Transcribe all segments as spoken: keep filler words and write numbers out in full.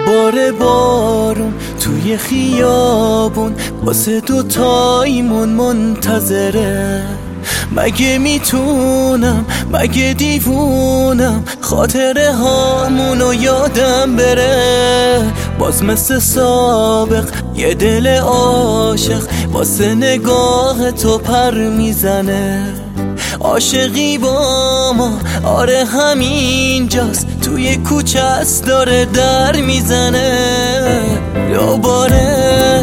دوباره بارون توی خیابون واسه دوتاییمون منتظره. مگه میتونم، مگه دیوونم خاطره هامونو یادم بره؟ باز مثل سابق یه دل عاشق واسه نگاه تو پر میزنه. عاشقی با ما آره همینجاست، توی کوچه است داره در میزنه. دوباره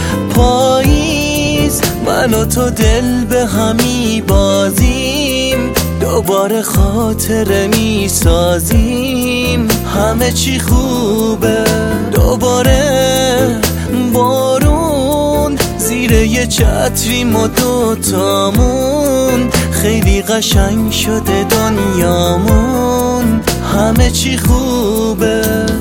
پاییز من و تو دل به همی بازیم، دوباره خاطره میسازیم، همه چی خوبه. دوباره بارون زیر یه چتریم و دوتامون، خیلی قشنگ شده دنیامون، همه چی خوبه.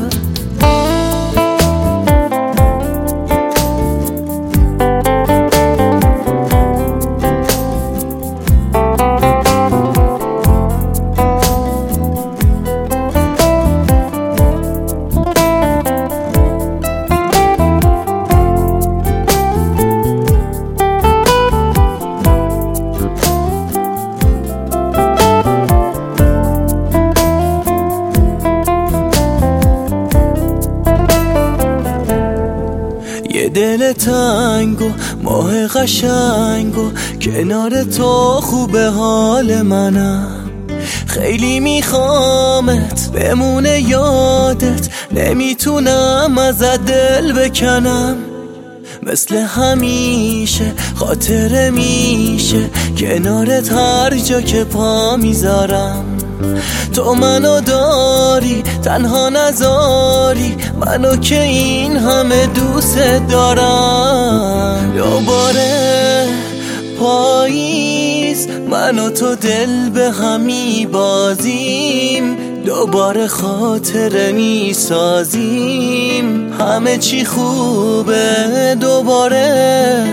یه دل تنگ و ماه قشنگ و کنار تو خوبه حال منم. خیلی میخوامت بمونه یادت، نمیتونم ازت دل بکنم. مثل همیشه خاطره میشه کنارت هر جا که پا میذارم. تو منو داری تنها نذاری منو که این همه دوست دارم. دوباره پاییز من و تو دل به همی بازیم، دوباره خاطره میسازیم، همه چی خوبه. دوباره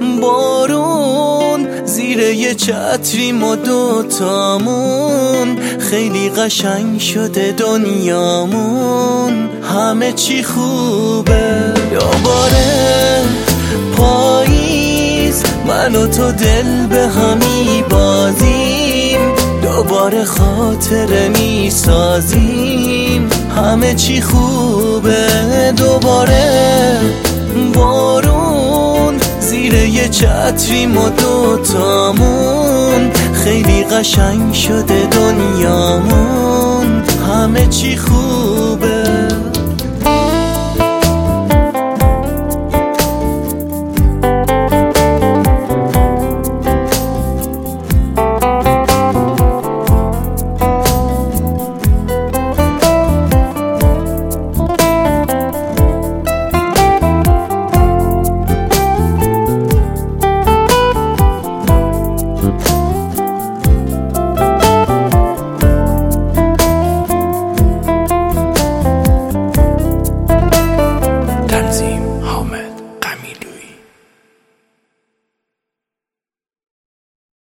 بارون زیر یه چتریم و دوتامون، خیلی قشنگ شده دنیامون، همه چی خوبه. دوباره پاییز من و تو دل به همی بازیم، دوباره خاطره میسازیم، همه چی خوبه. دوباره بارون زیر یه چتریم و دوتامون، خیلی قشنگ شده دنیامون، همه چی خوبه.